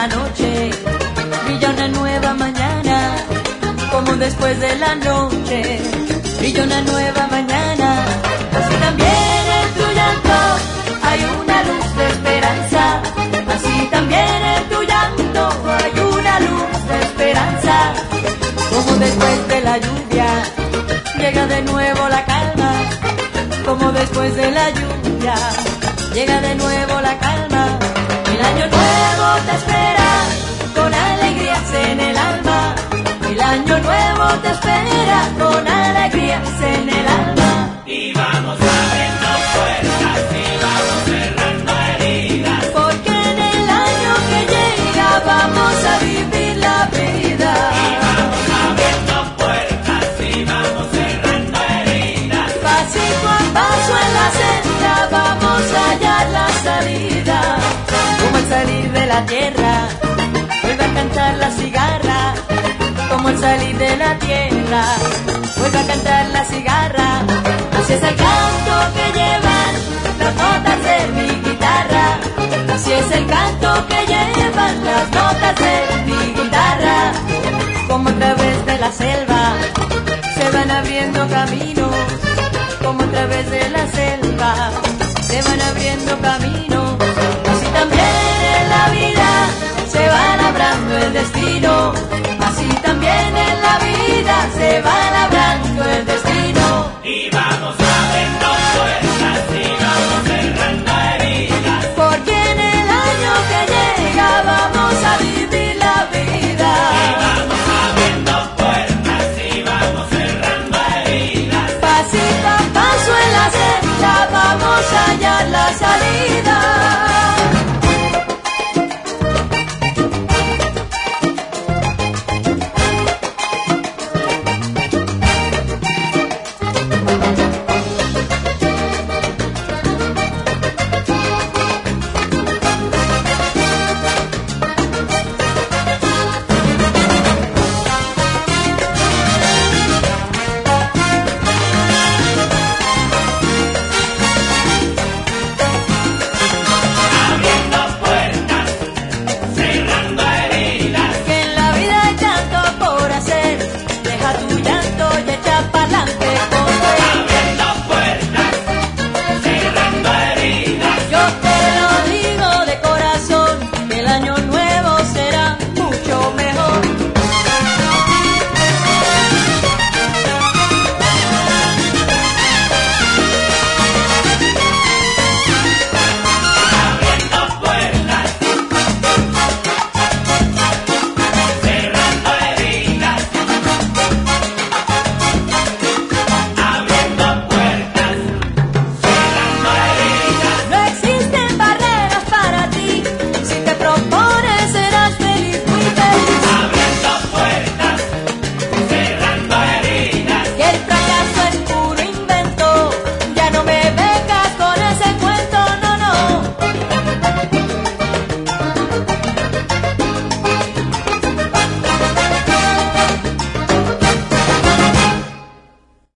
la noche brilla una nueva mañana, como después de la noche brilla una nueva mañana. Así también en tu llanto hay una luz de esperanza, así también en tu llanto hay una luz de esperanza. Como después de la lluvia llega de nuevo la calma, como después de la lluvia llega de nuevo la calma. El año nuevo te espera con alegrías en el alma, el año nuevo te espera con alegrías en el alma. Y vamos abriendo puertas y vamos cerrando heridas, porque en el año que llega vamos a vivir la vida. y vamos abriendo puertas y vamos cerrando heridas, Pasito a paso en la senda vamos a hallar la salida. Como al salir de la tierra vuelve a cantar la cigarra, como al salir de la tierra vuelve a cantar la cigarra. Así es el canto que llevan las notas de mi guitarra, así es el canto que llevan las notas de mi guitarra. Como a través de la selva se van abriendo caminos, como a través de la selva se van abriendo caminos. Así también en la vida se va labrando el destino, así también en la vida se va